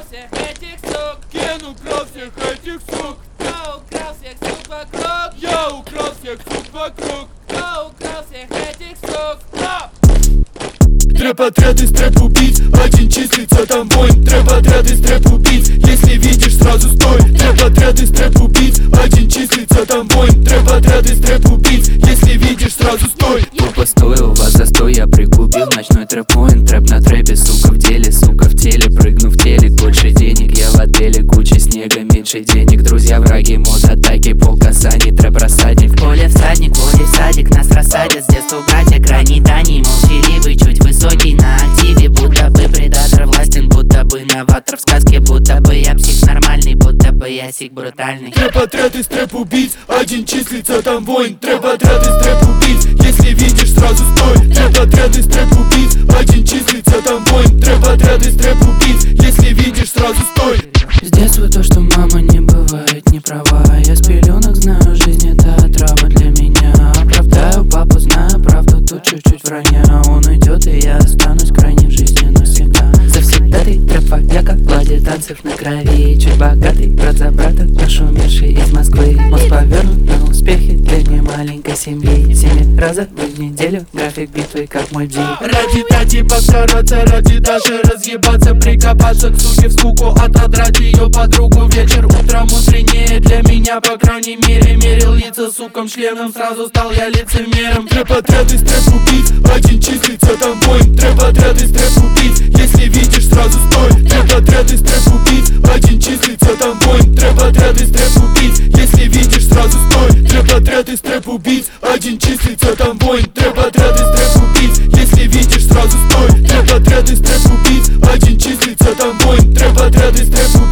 всех этих сук? Кен украл всех этих сук. Кто украл всех сук вокруг? Я украл всех сук вокруг. Кто украл всех этих сук? Трэп-отряд из трэп-убийц, один числится там воин. Трэп-отряд из трэп-убийц, если видишь, сразу стой. Трэп-отряд из трэп-убийц, один числится там воин. Трэп-отряд из трэп-убийц, если видишь, сразу стой. Тупо стою, у вас застой, я прикупил ночной трэп-поинт. Трэп на трэпе, сука в деле, сука в теле. Прыгну в телек, больше денег, я в отеле. Куча снега, меньше денег, друзья, враги, мод атаки. Полкасаний, трэп-рассадник. В поле всадник, поле садик, нас рассадят. С детства братья, крайний дани, молчаливый, чуть высокий на активе. Будто бы предатор властен, будто бы новатор в сказке. Будто бы я псих нормальный, будто бы я сик брутальный. Трэп-отряд из трэп-убийц, один числится там воин. Трэп-отряд из трэп-убийц, если видишь, сразу стой. Трэп-отряд из трэп-убийц, один числится там воин. Трэп-отряд из трэп-убийц, если видишь, сразу стой. С детства то, что мама не бывает не права. Я с пеленок знаю, жизнь это отрава для меня. Оправдаю папу, знаю правду, тут чуть-чуть вранья. Он уйдет, и я останусь крайне в жизни навсегда. Завсегдатый трэп-вояка, владе танцев на крови. Чуть богатый, брат за брата, нашумевший из Москвы. Мост повернут на успехи для немаленькой семьи. 7 разов в неделю, график битвы как мой бзик. Ради дати постараться, ради даже разъебаться. Прикопаться к суке в скуку, отодрать ее подругу. Вечер утром утреннее для меня, по крайней мере. Мерил лица суком, членом, сразу стал я лицемером. Трэп-отряд из трэп-убийц, один числится там воин. Трэп-отряд из трэп-убийц, если видишь, сразу стой. Трэп-отряд из трэп-убийц, один числится там воин. Трэп-отряд из трэп-убийц, если видишь, сразу стой. Трэп-отряд из трэп-убийц, один числится там воин. Трэп-отряд из трэп-убийц, если видишь, сразу стой. Трэп-отряд из трэп-убийц, один числится там воин. Трэп-отряд из трэп-убийц.